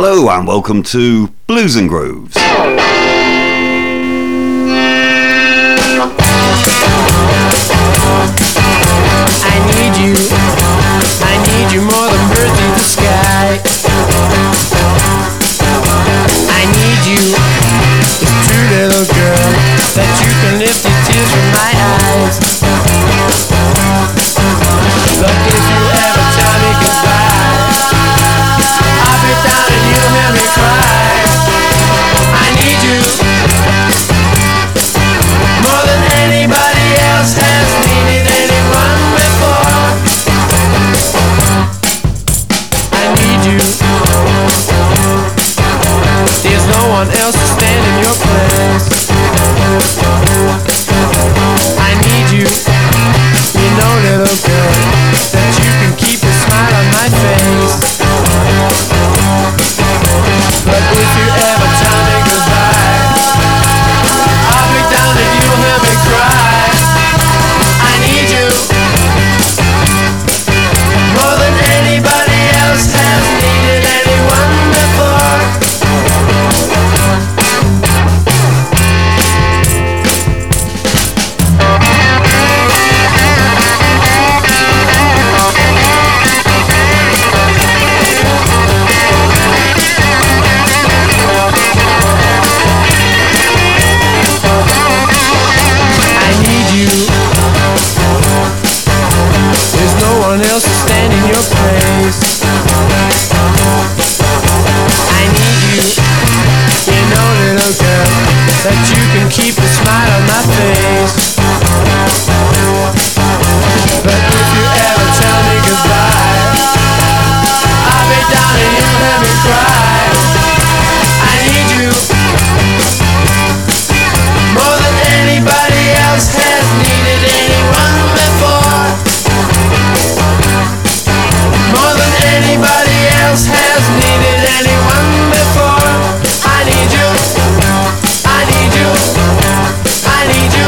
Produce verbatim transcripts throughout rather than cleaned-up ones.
Hello and welcome to Blues and Grooves. I need you, I need you more than birds in the sky. I need you, this true little girl, that you can lift your tears from my eyes. But if you ever tell me goodbye, I'll be down and you'll hear me cry. I need you more than anybody else has needed anyone before. I need you. There's no one else to stand in your place. I need you. You know, little girl, that you can keep a smile on my face. But if you ever tell me goodbye, I'll be down and you'll hear me cry. I need you more than anybody else has needed anyone before. I need you. There's no one else to stand in your place. I need you. You know, little girl, that you can keep a smile on my face. But if you ever tell me goodbye, I'll be down and you'll hear me cry. I need you more than anybody else has needed anyone before. More than anybody else has needed anyone before. I need you. I need you. I need you.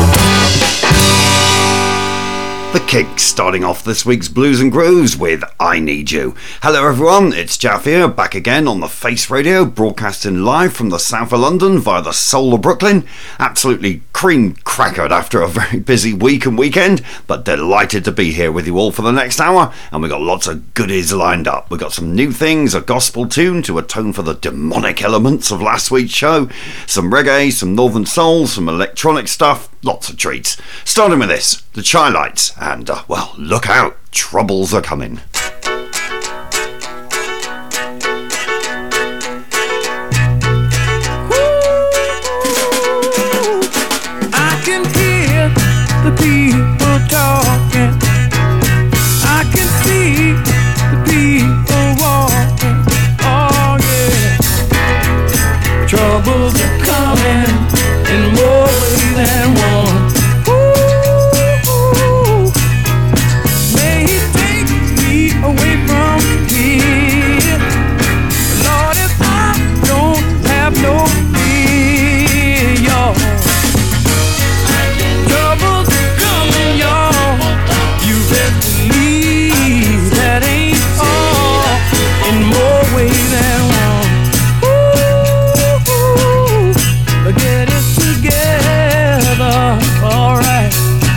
The Kinks starting off this week's Blues and Grooves with I Need You. Hello everyone, it's Jaff here, back again on the Face Radio, broadcasting live from the south of London via the soul of Brooklyn. Absolutely cream crackered after a very busy week and weekend, but delighted to be here with you all for the next hour, and we got lots of goodies lined up. We got some new things, a gospel tune to atone for the demonic elements of last week's show, some reggae, some northern soul, some electronic stuff, lots of treats. Starting with this, the Chi-Lites, and uh, well, look out, troubles are coming. I can hear the people talking. I can see the people walking. Oh yeah. Troubles are coming in more ways than one. Ooh, may he take me away from here. Lord, if I don't have no fear, y'all. Troubles are coming, y'all. You best believe that ain't all, in more ways than one. Ooh, get it together, alright.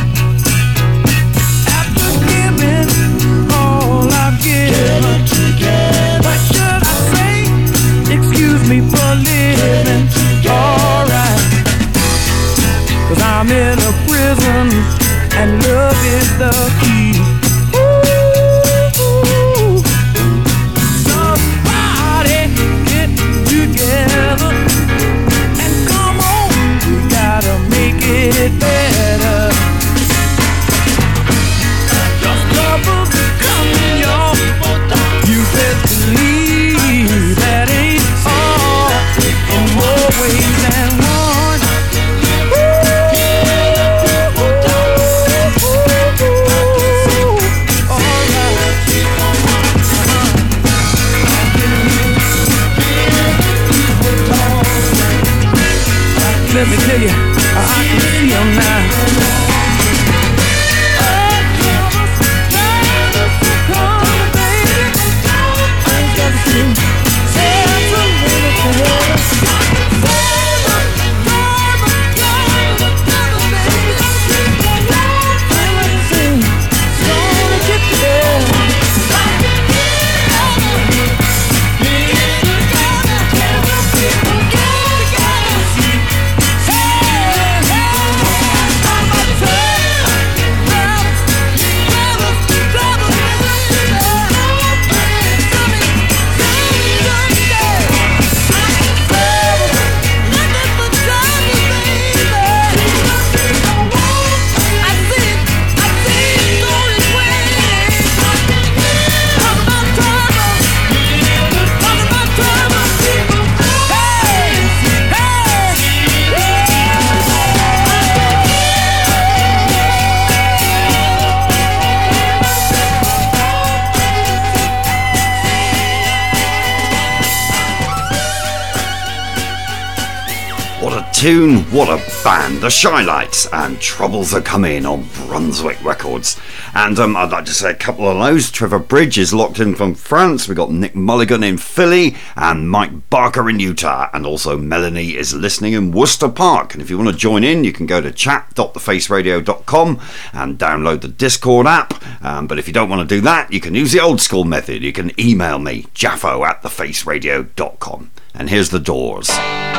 After giving all I've given, what should I say? Excuse me for living, alright. Cause I'm in a prison and love is the key. Ooh, somebody get together and come on, we gotta make it better. Troubles are coming, y'all. You best believe that ain't all, in more ways than one. Ooh, ooh, ooh, ooh. tune, what a band, the Shy Lights and Troubles Are Coming on Brunswick Records. And um, I'd like to say a couple of those. Trevor Bridge is locked in from France, we've got Nick Mulligan in Philly and Mike Barker in Utah, and also Melanie is listening in Worcester Park. And if you want to join in, you can go to chat dot the face radio dot com and download the Discord app. Um, but if you don't want to do that, you can use the old school method. You can email me, jaffo at the face radio dot com. And here's the Doors.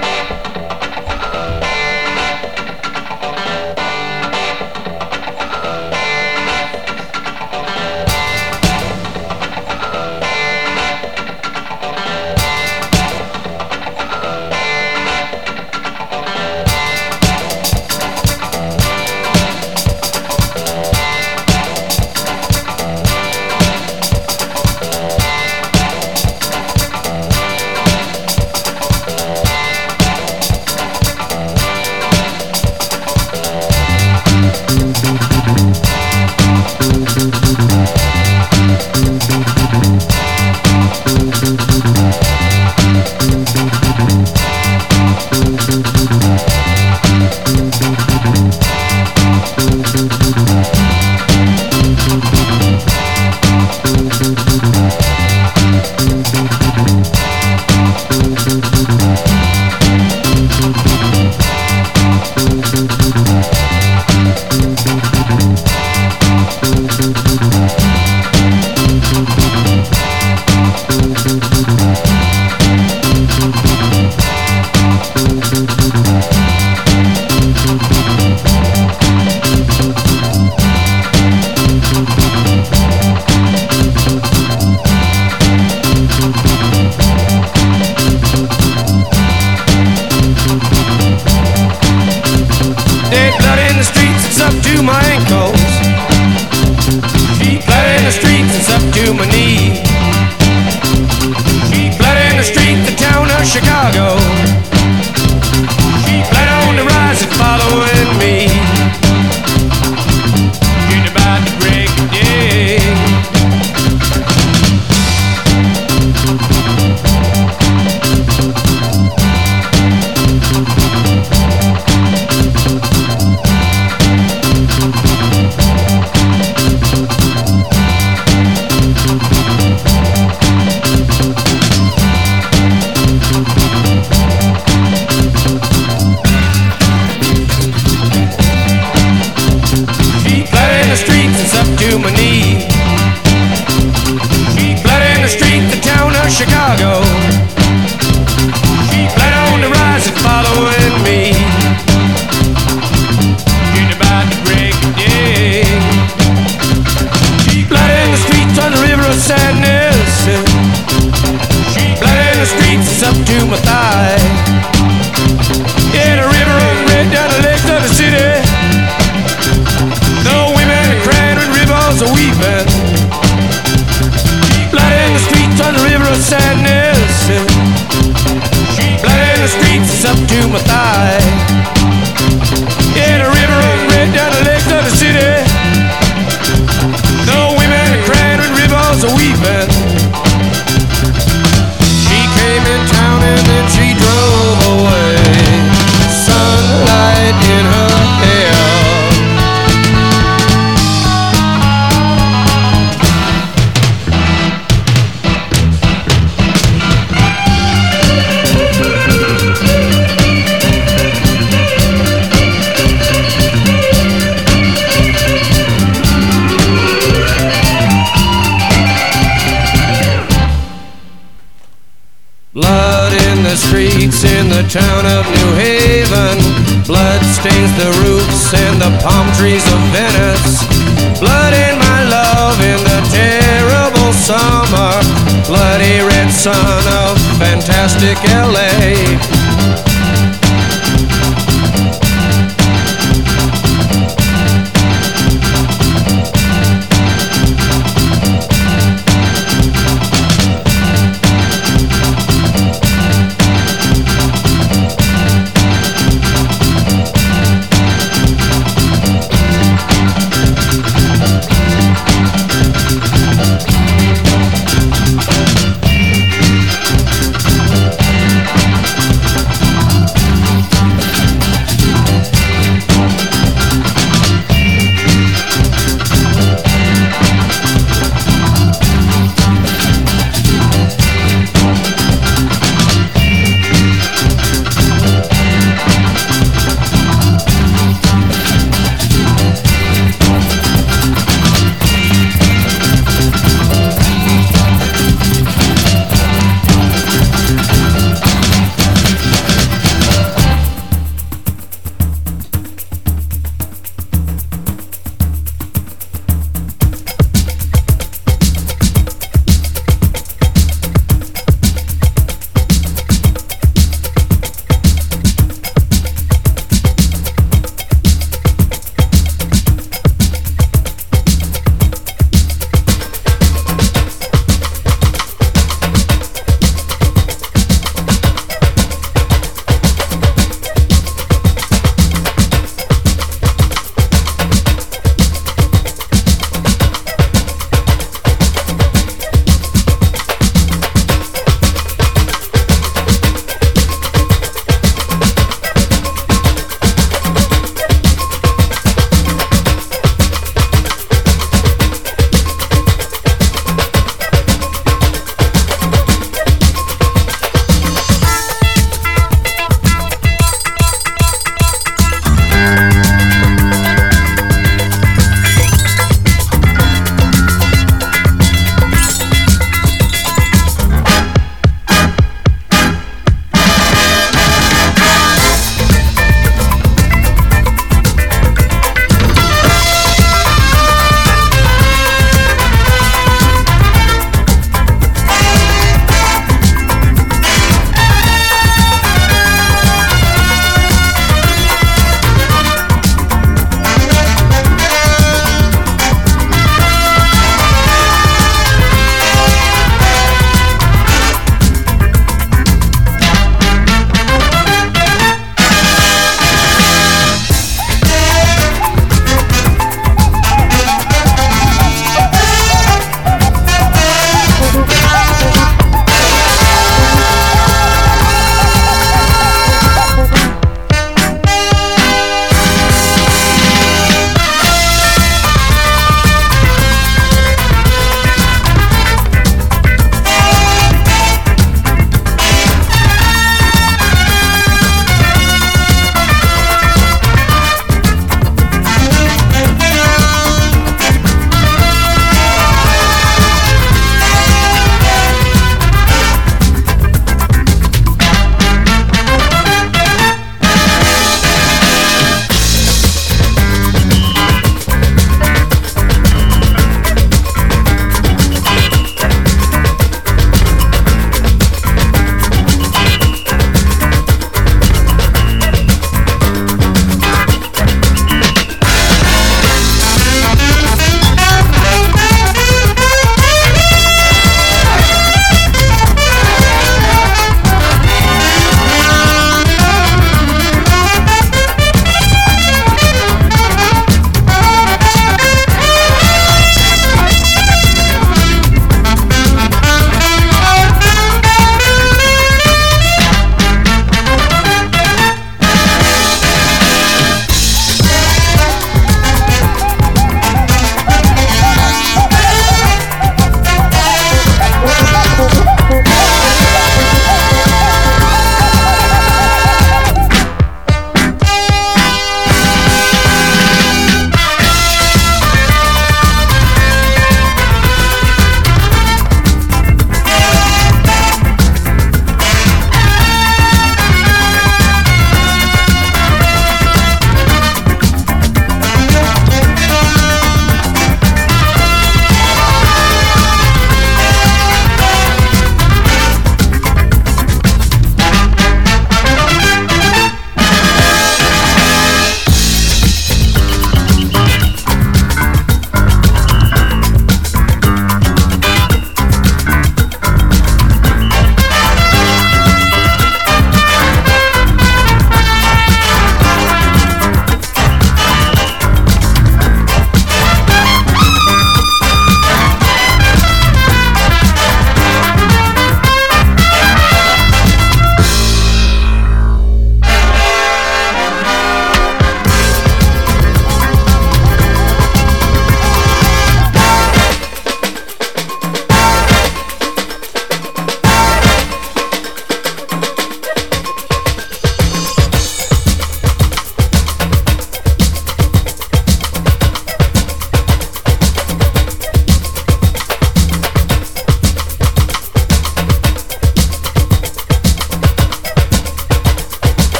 Town of New Haven, blood stains the roofs and the palm trees of Venice. Blood in my love in the terrible summer, bloody red sun of fantastic L A.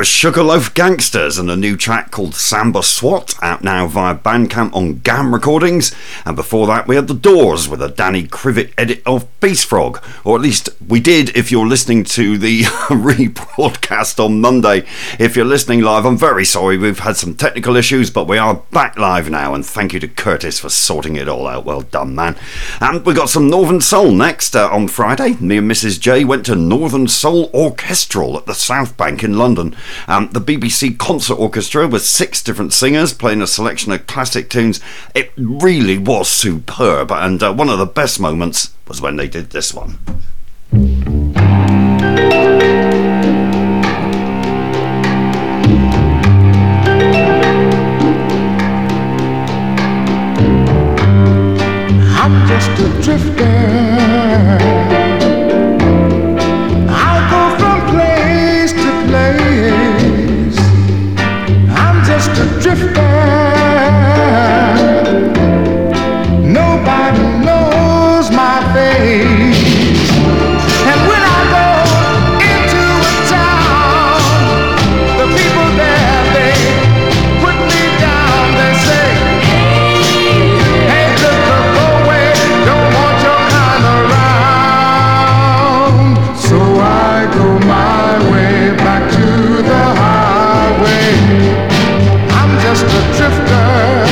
was Sugarloaf Gangsters and a new track called Samba Swat, out now via Bandcamp on Gam Recordings. And before that we had The Doors with a Danny Krivit edit of Beast Frog, or at least we did if you're listening to the rebroadcast on Monday. If you're listening live, I'm very sorry, we've had some technical issues, but we are back live now, and thank you to Curtis for sorting it all out. Well done, man. And we got some Northern Soul next. Uh, on Friday, me and Missus J went to Northern Soul Orchestral at the South Bank in London. Um, the B B C Concert Orchestra with six different singers playing a selection of classic tunes. It really was superb, and uh, one of the best moments was when they did this one. I'm just a drifter. A drifter, nobody knows my face. And when I go into a town, the people there, they put me down. They say, hey, look, go away, don't want your kind around. So I go my way back to the highway. Just a drifter,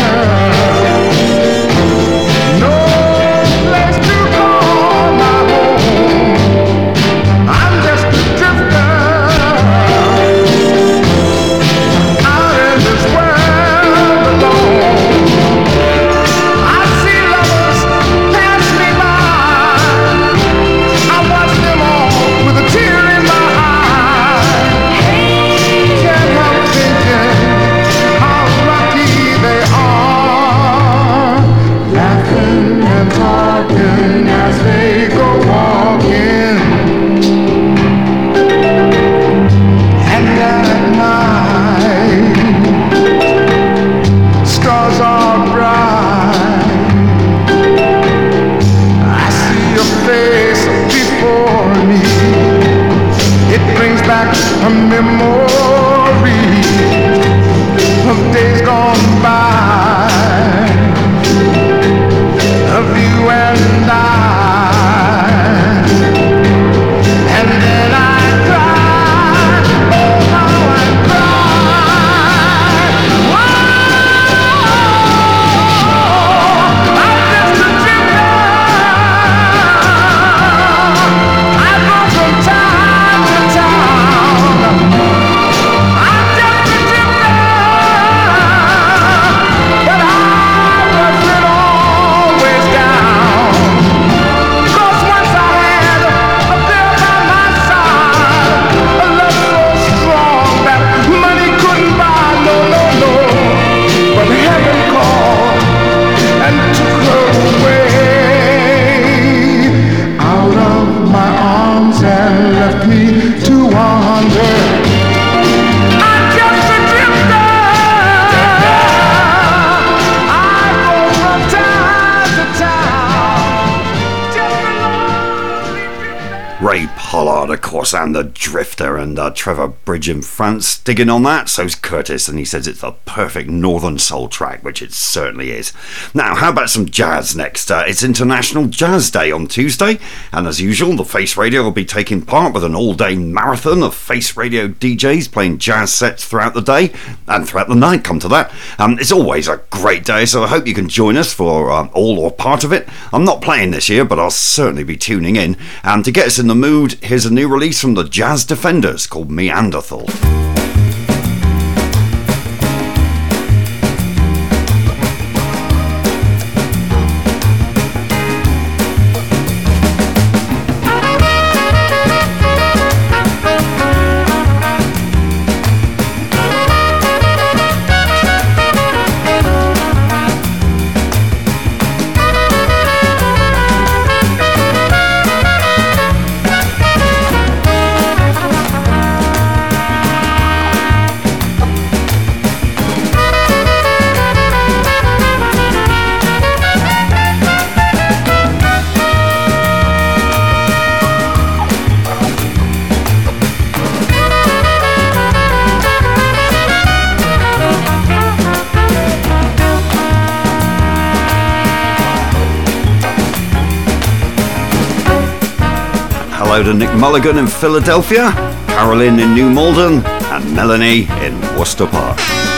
no place to call my home. I'm just a drifter, out in this world alone. I see lovers pass me by, I watch them all with a tear in my eye. Can't help thinking they are, laughing and talking as they go walking. And at night, stars are bright. I see your face before me. It brings back a memory of days gone by, of you and I. And then I cry, oh how I cry. Whoa, I'm just a drifter. I go from town to town. I'm just a drifter. But I wasn't always down, 'cause once I had a girl by my side, a love so strong that money couldn't buy, no, no, no. But heaven called and took her away out of my arms and left me to wander. I'm just a drifter. Ray Pollard, of course, and the Drifter, and uh, Trevor Bridge in France digging on that. So's Curtis, and he says it's the perfect Northern Soul track, which it certainly is. Now, how about some jazz next? Uh, it's International Jazz Day on Tuesday, and as usual, the Face Radio will be taking part with an all-day marathon of Face Radio D Js playing jazz sets throughout the day and throughout the night. Come to that. Um, it's always a great day, so I hope you can join us for um, all or part of it. I'm not playing this year, but I'll certainly be tuning in. And to get us in the mood, here's a new release from the Jazz Defenders called Meanderthal. I Hello to Nick Mulligan in Philadelphia, Carolyn in New Malden, and Melanie in Worcester Park.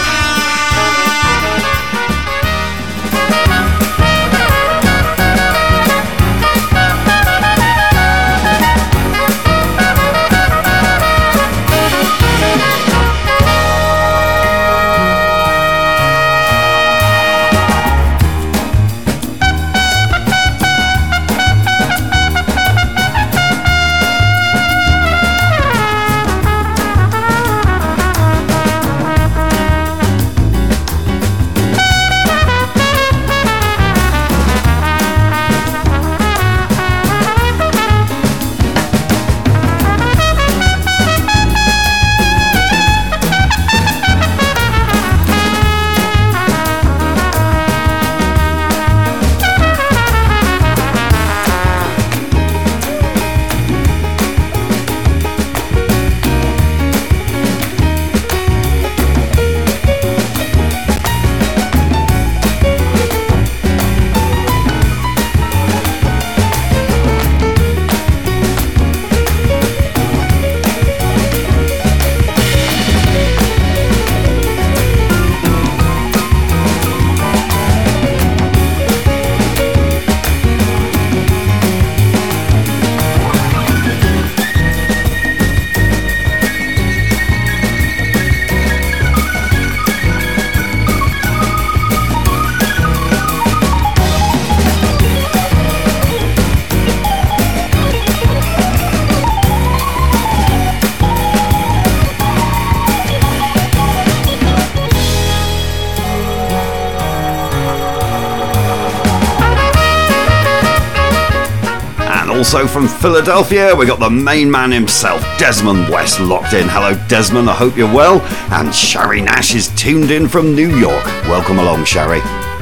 Also from Philadelphia, we got the main man himself, Desmond West, locked in. Hello, Desmond, I hope you're well. And Shari Nash is tuned in from New York. Welcome along, Shari.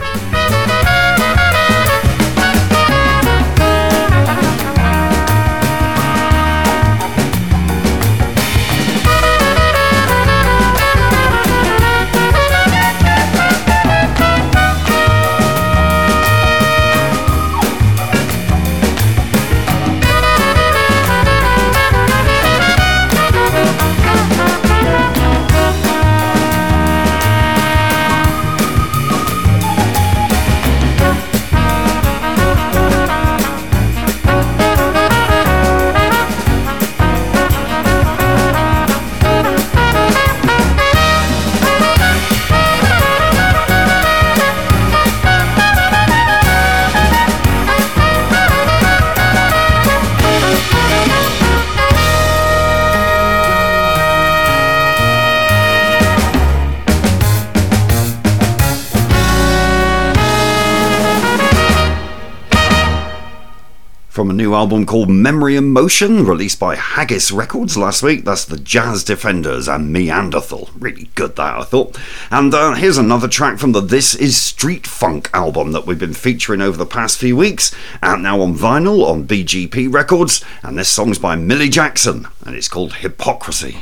From a new album called Memory in Motion, released by Haggis Records last week. That's the Jazz Defenders and Meanderthal. Really good, that, I thought. And uh, here's another track from the This Is Street Funk album that we've been featuring over the past few weeks, out now on vinyl on B G P Records. And this song's by Millie Jackson, and it's called Hypocrisy.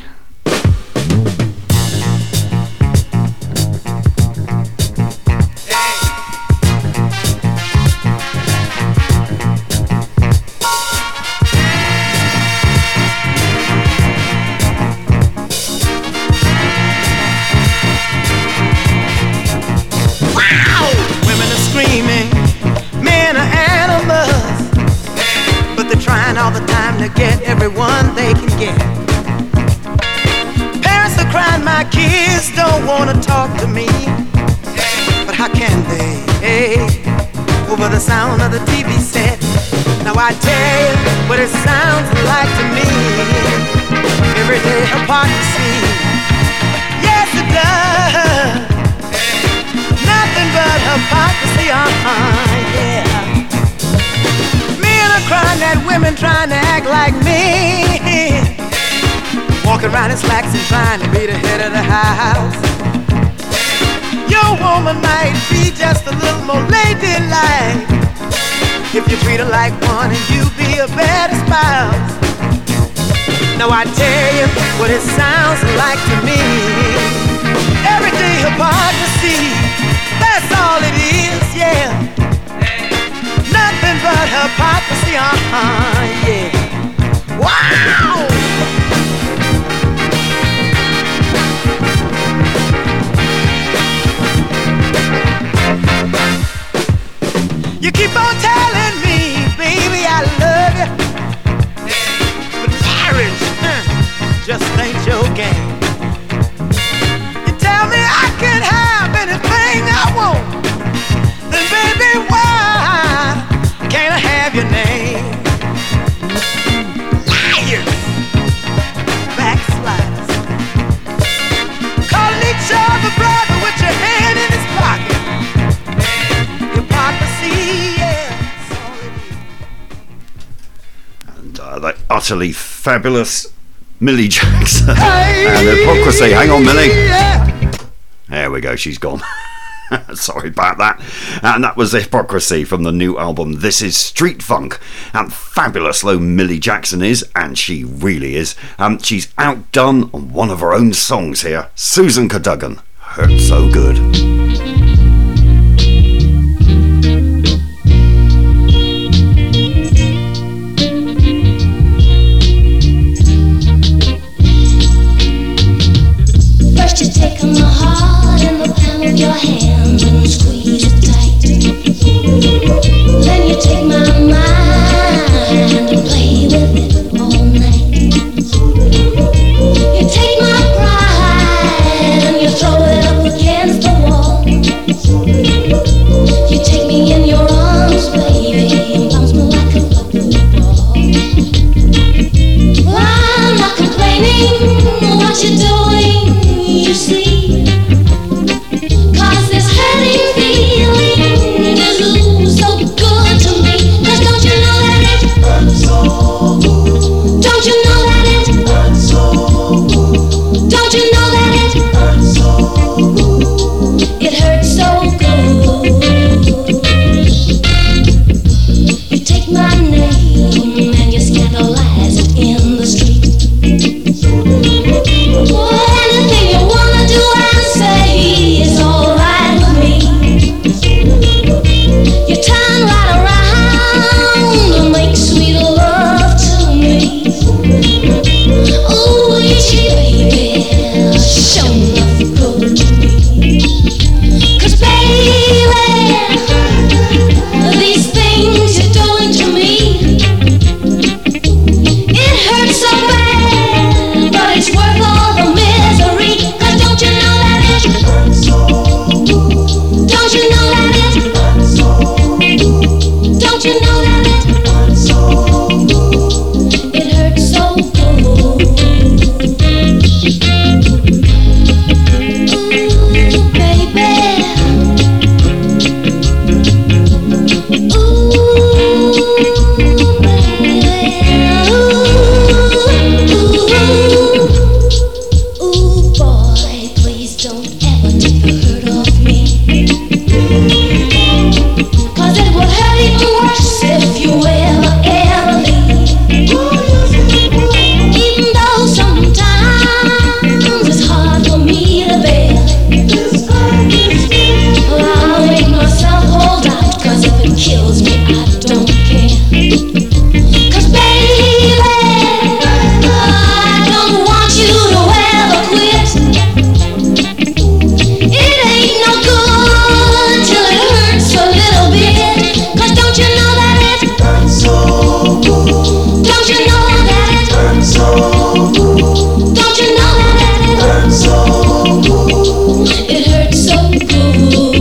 All the time to get everyone they can get. Parents are crying, my kids don't want to talk to me. But how can they? Hey, over the sound of the T V set. Now I tell you what it sounds like to me. Everyday hypocrisy. Yes it does. Nothing but hypocrisy, uh-huh, yeah. Crying at women trying to act like me, walking around in slacks and trying to be the head of the house. Your woman might be just a little more ladylike if you treat her like one and you be a better spouse. Now I tell you what it sounds like to me. Everyday hypocrisy, that's all it is, yeah. Nothing but hypocrisy, uh-huh, yeah. uh, the utterly fabulous Millie Jackson and Hypocrisy. Hang on, Millie. There we go, she's gone. Sorry about that. And that was Hypocrisy from the new album This Is Street Funk. And fabulous though Millie Jackson is, and she really is, um, she's outdone on one of her own songs here. Susan Cadogan, Hurt So Good. First you take my heart in the palm of your hand and squeeze it tight. Then you take my mind and play with it all night. You take my pride and you throw it up against the wall. You take me in your arms, baby, and bounce me like a bubble ball. Well, I'm not complaining what you're doing, you see, 'cause this hurting feeling is ooh, so good to me. 'Cause don't you know that it hurts so good? Don't you know that it hurts so good? Don't you know that it hurts so good? It hurts so good. You take my name and you scandalize it in the street. Boy, anything you wanna do and say is alright with me. You turn right around and make sweet love to me. Ooh, easy baby, show enough good to me. 'Cause baby, these things you're doing to me, it hurts so bad, but it's worth all the misery. 'Cause don't you know that it hurts so good? Don't you know that it hurts so good? Don't you know that it hurts so good? It hurts so good. Ooh, baby. Ooh, baby. Ooh, ooh, boy, please don't ever take the hurt off me. 'Cause it would hurt even worse if you ever, ever leave. Even though sometimes it's hard for me to bear, I'll make myself hold out. 'Cause if it kills me, I don't care. 'Cause baby, I don't want you to ever quit. It ain't no good till it hurts a little bit. 'Cause don't you know that it hurts so good? Don't you know that it hurts so good? Don't you know that it hurts so good? It hurts so good.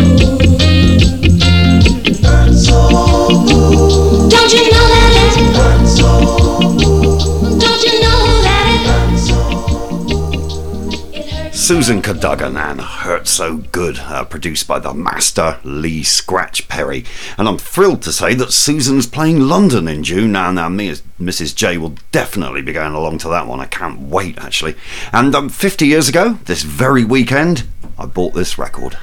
Hurts so good. Don't you know that it hurts so good? Don't you know that it hurts so good? It hurts. Susan Cadogan and Hurt So Good, uh, produced by the master Lee Scratch Perry. And I'm thrilled to say that Susan's playing London in June, and uh, me as Missus J will definitely be going along to that one. I can't wait, actually. And um, fifty years ago, this very weekend, I bought this record.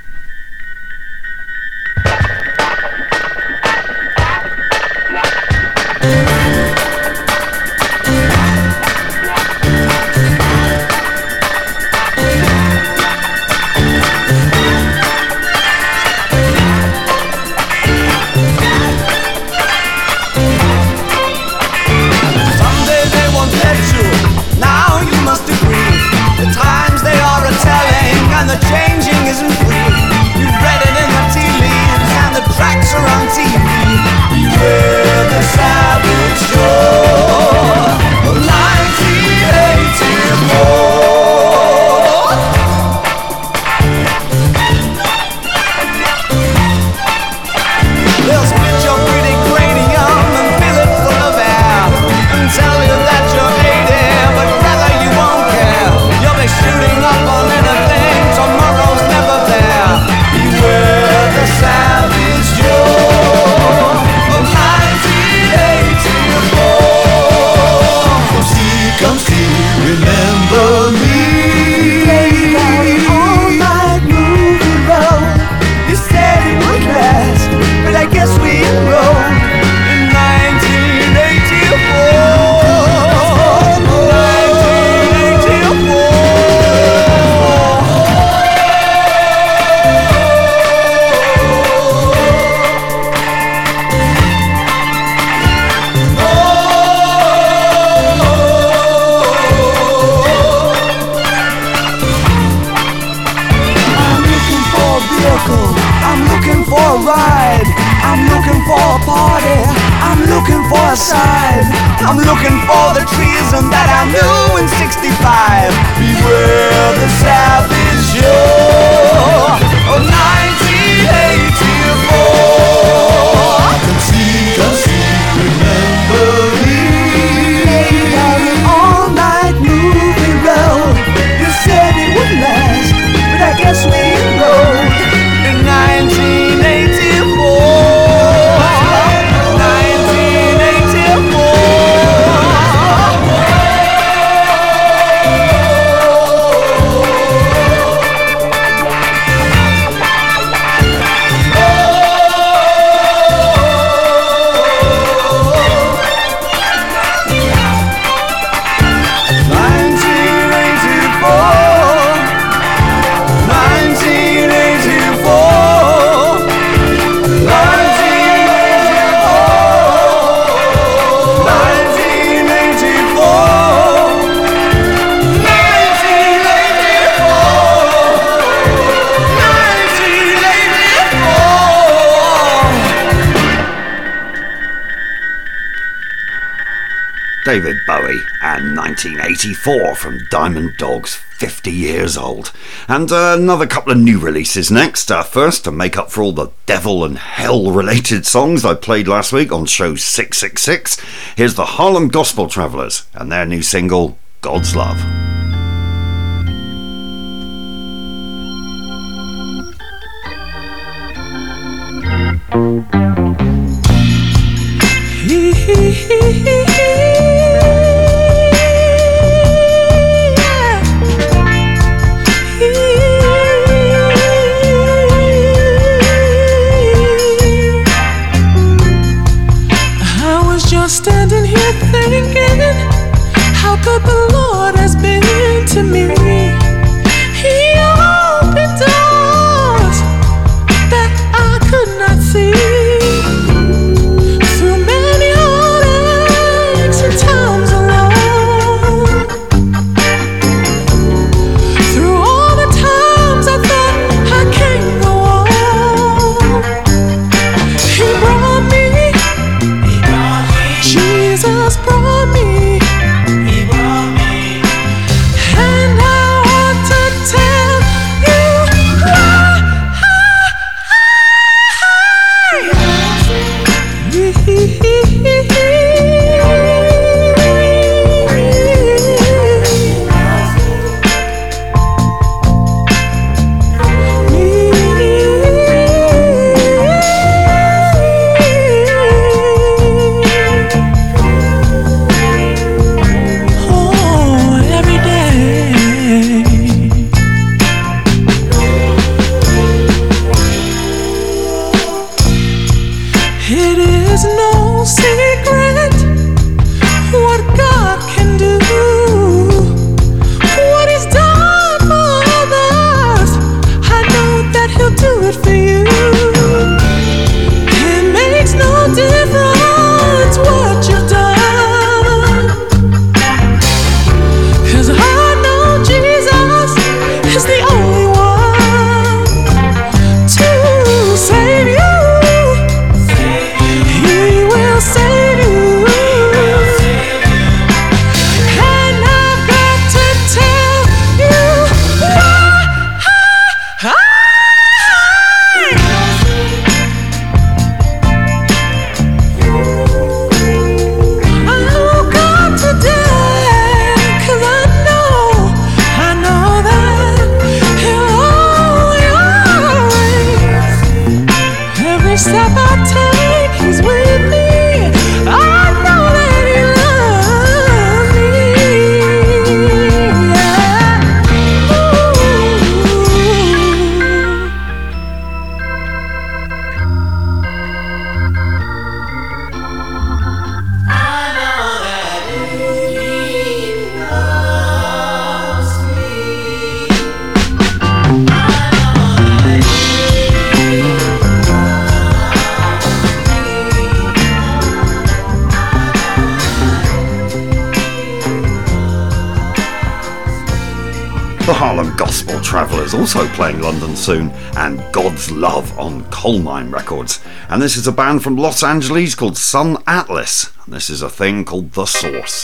Someday they won't let you. Now you must agree. The times they are a telling and the changing isn't I'm looking for the treason that I knew in sixty-five. Beware the savage shore of nineteen eighty-four. Conceive, conceive, remember me. All night movie road. You said it would last, but I guess we enrolled in nineteen eighty-four. David Bowie and nineteen eighty-four from Diamond Dogs, fifty years old. And uh, another couple of new releases next. Uh, first, to make up for all the devil and hell related songs I played last week on show six six six, here's the Harlem Gospel Travelers and their new single, God's Love. Standing here thinking how good the Lord has been to me. He opened doors that I could not see. Through many heartaches and times alone. Through all the times I thought I can't go on. He brought me. Jesus brought me, He brought me, and now The Harlem Gospel Travellers also playing London soon, and God's Love on Coal Mine Records. And this is a band from Los Angeles called Sun Atlas, and this is a thing called The Source.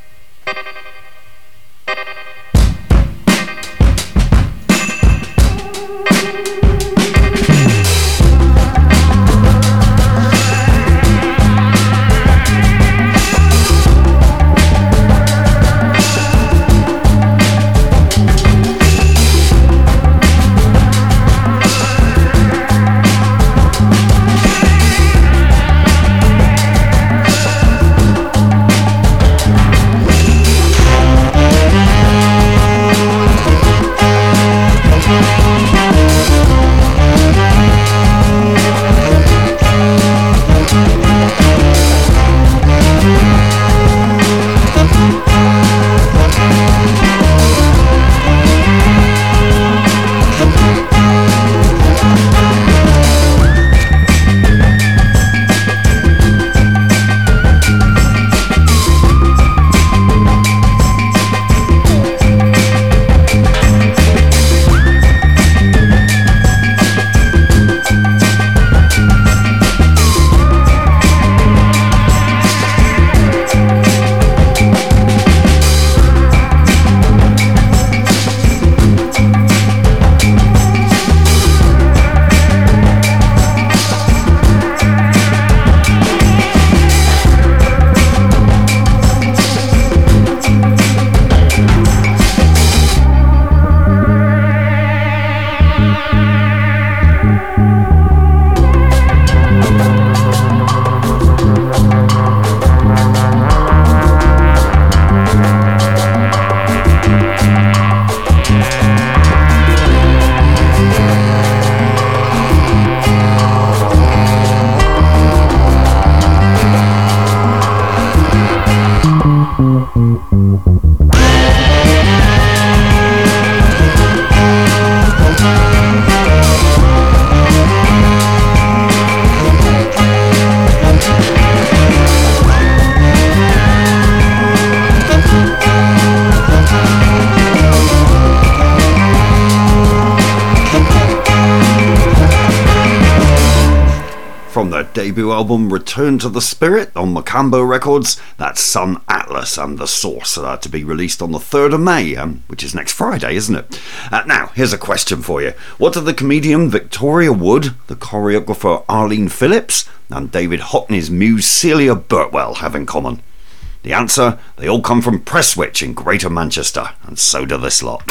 Debut album Return to the Spirit on Macambo Records. That's Sun Atlas and The Source, uh, to be released on the third of May, um, which is next Friday, isn't it? Uh, now, here's a question for you. What do the comedian Victoria Wood, the choreographer Arlene Phillips, and David Hockney's muse Celia Burtwell have in common? The answer, they all come from Prestwich in Greater Manchester, and so do this lot.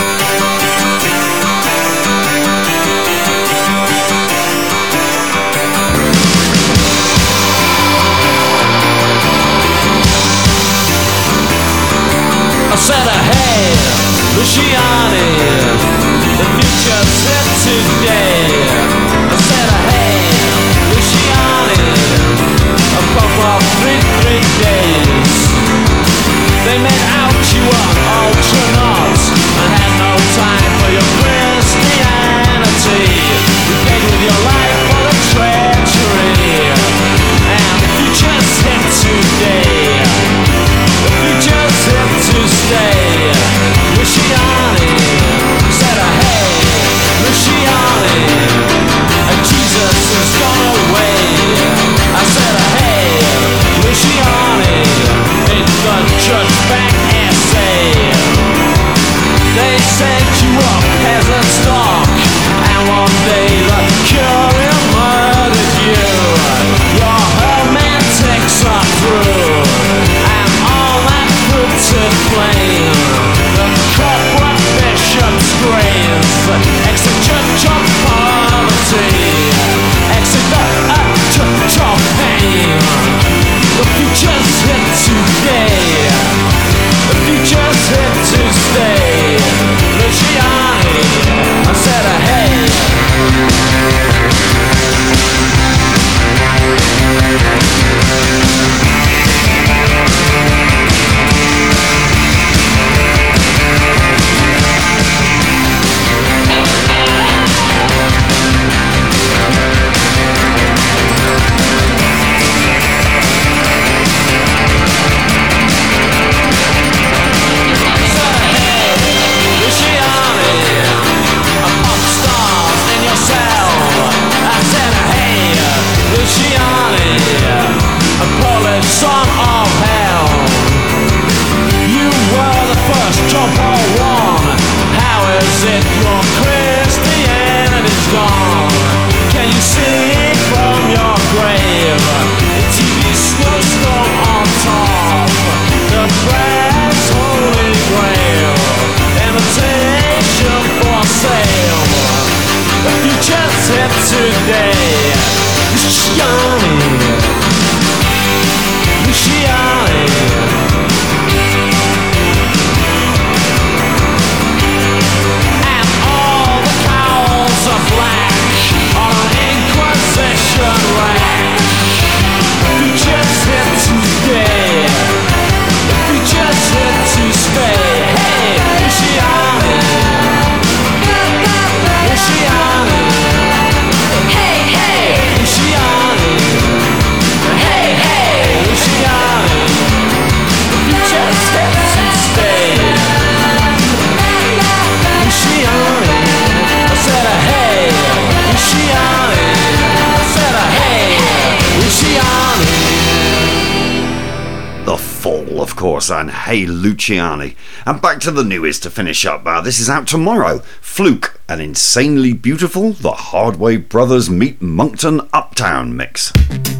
I said, hey, Luciani, the future's here today. I said, hey, Luciani, a pop of three, three days. They made out you were astronauts and had no time for your Christianity. You paid with your life for the treachery, and the future's here today. The future's here to stay. Luciani said, hey, Luciani, Jesus has gone away. I said, hey, Luciani, in the church back course, and Hey Luciani. And back to the newest to finish up. Uh, this is out tomorrow. Fluke, an insanely beautiful The Hardway Brothers meet Moncton Uptown mix.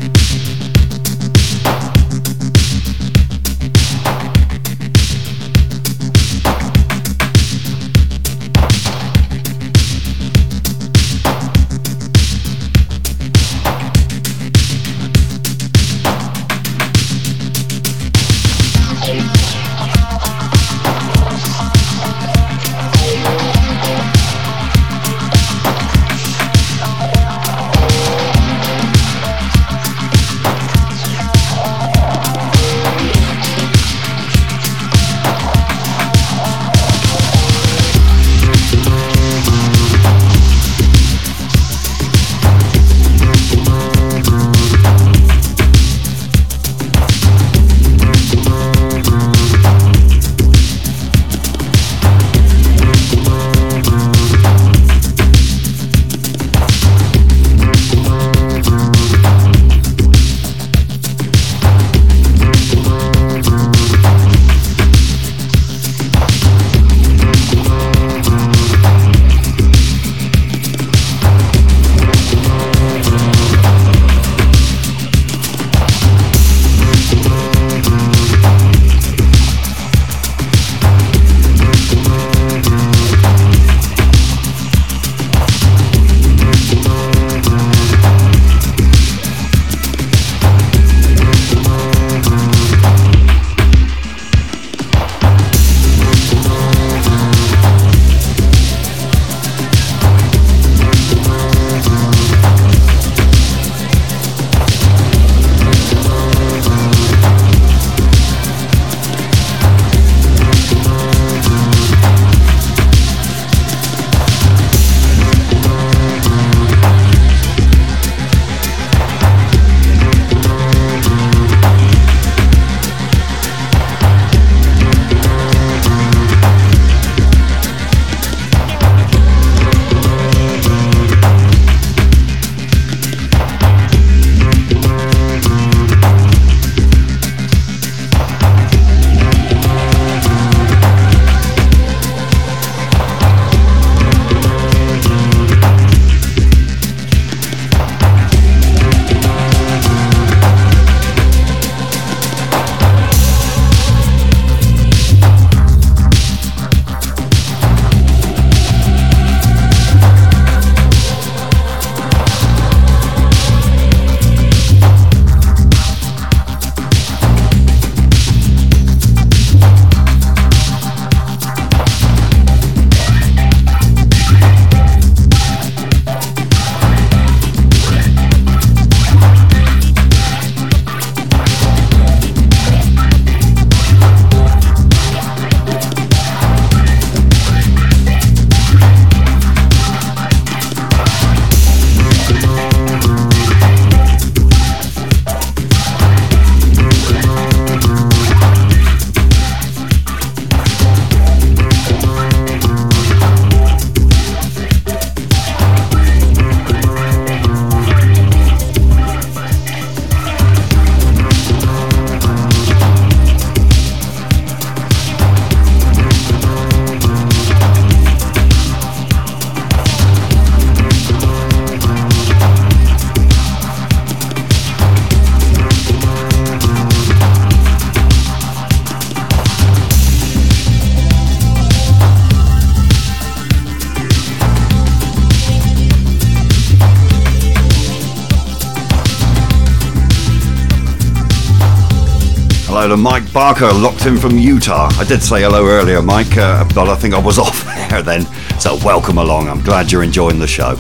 Hello to Mike Barker, locked in from Utah. I did say hello earlier, Mike, uh, but I think I was off air then. So welcome along. I'm glad you're enjoying the show.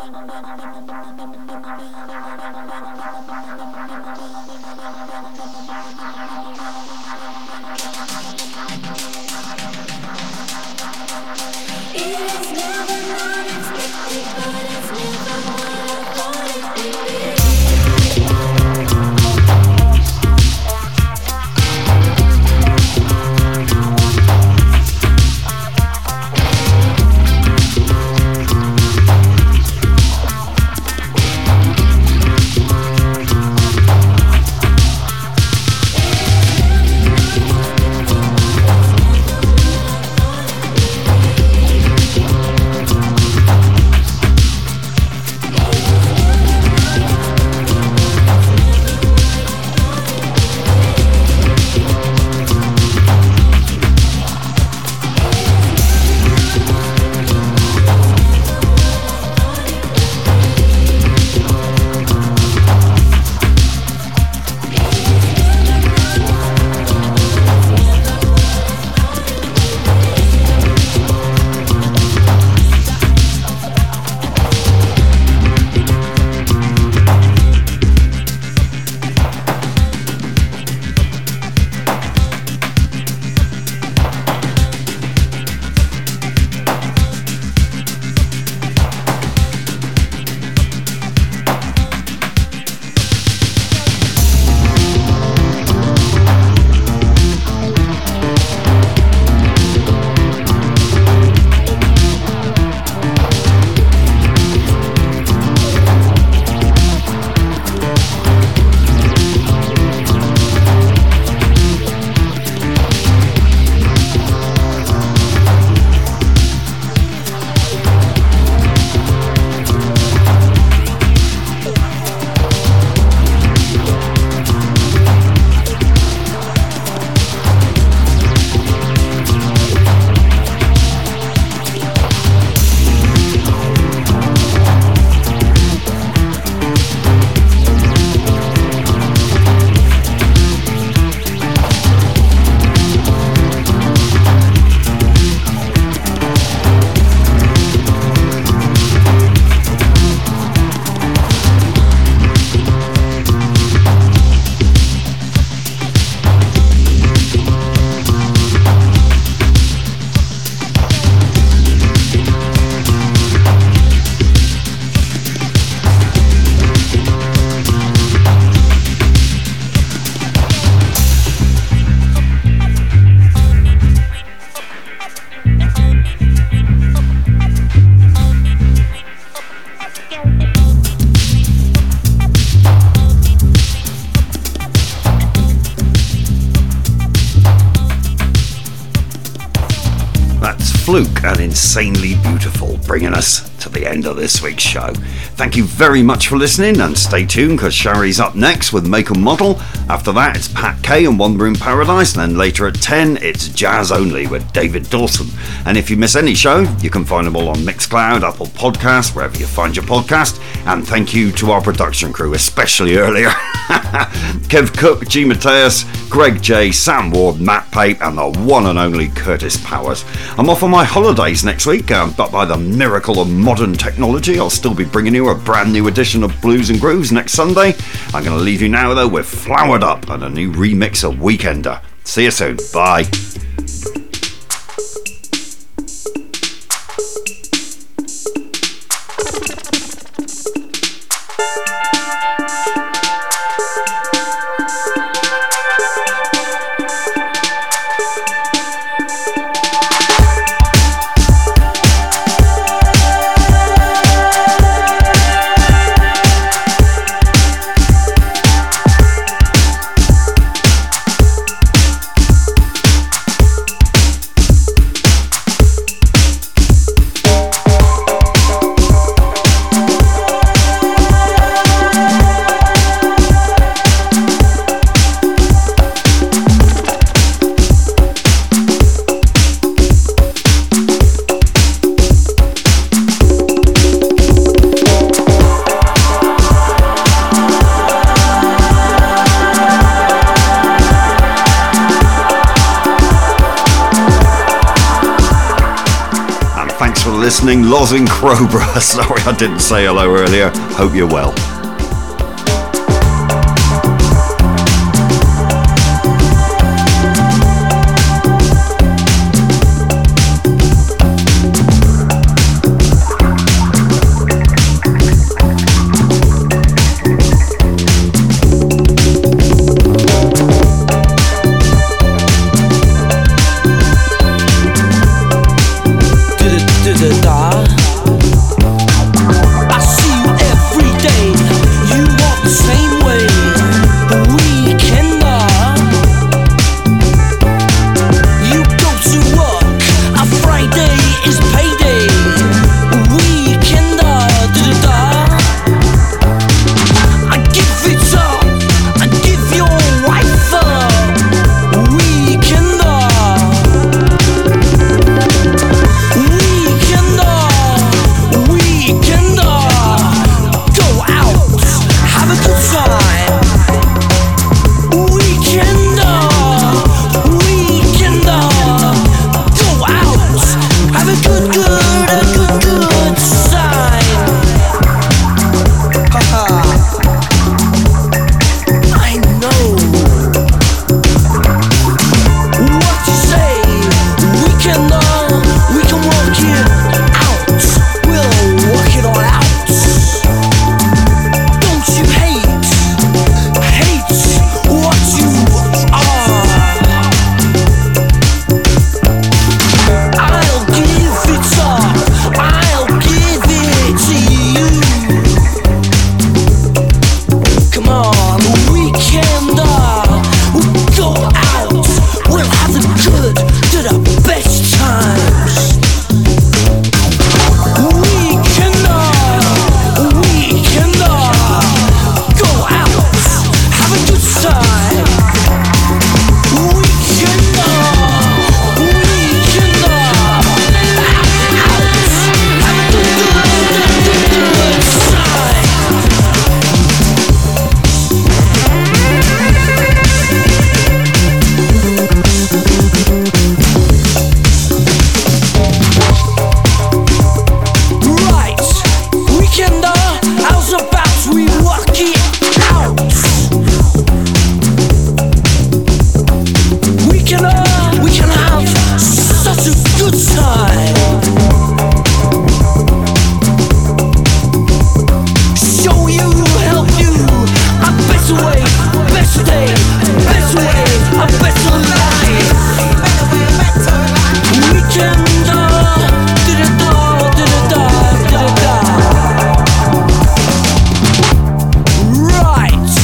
Fluke and Insanely Beautiful, bringing us to the end of this week's show. Thank you very much for listening, and stay tuned because Shari's up next with Make and Model. After that it's Pat Kay and One Room Paradise, and then later at ten it's Jazz Only with David Dawson. And if you miss any show, you can find them all on Mixcloud, Apple Podcasts, wherever you find your podcast. And thank you to our production crew, especially earlier. Kev Cook, G Mateus, Greg J, Sam Ward, Matt Pape, and the one and only Curtis Powers. I'm off on my holidays next week, um, but by the miracle of modern technology, I'll still be bringing you a brand new edition of Blues and Grooves next Sunday. I'm going to leave you now, though, with Flowered Up and a new remix of Weekender. See you soon. Bye. listening, Loz in Crowborough. Sorry I didn't say hello earlier. Hope you're well. I see you every day. You walk the same way. The weekender. You go to work. A Friday is payday. Weekender. Da-da-da. I give it up. I give your wife up. Weekender. Weekender. Weekender. Go out. Have a good time. Weekender. Weekender. Go out. Have a good, good, a good, good time. Haha. I know. What you say? Weekender. We can work it out. We'll work it all out. Don't you hate, hate what you are? I'll give it up. I'll give it to you. Come on, weekender. We'll go out. We'll have the good to the best times. Weekender, weekender. Go out. Have a good time. Weekender, weekender. Out. Have a good, good, good, good time. Right, weekender, how's about we work it out? Weekender, we can have such a good time. Show you, help you, a better way, better day, better way, a better life. Weekender, da-da-da, da-da-da, da-da-da. Right.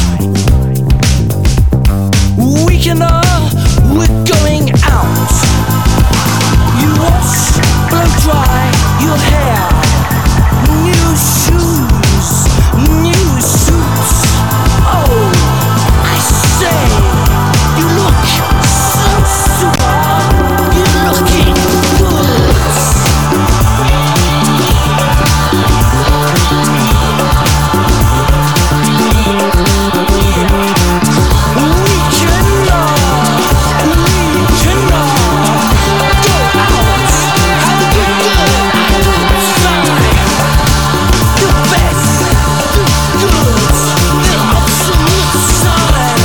Weekender, we're going out. You wash, blow dry your hair. New shoes, new suits. Oh, I say, you look so super. You're looking good. Weekender, weekender. Go out, have a good, good, good time. The best, the good, the absolute time.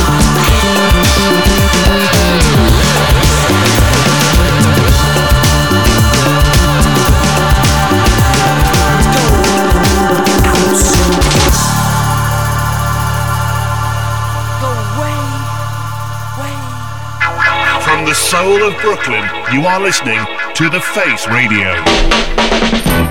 Go away, way. From the soul of Brooklyn, you are listening to The Face Radio.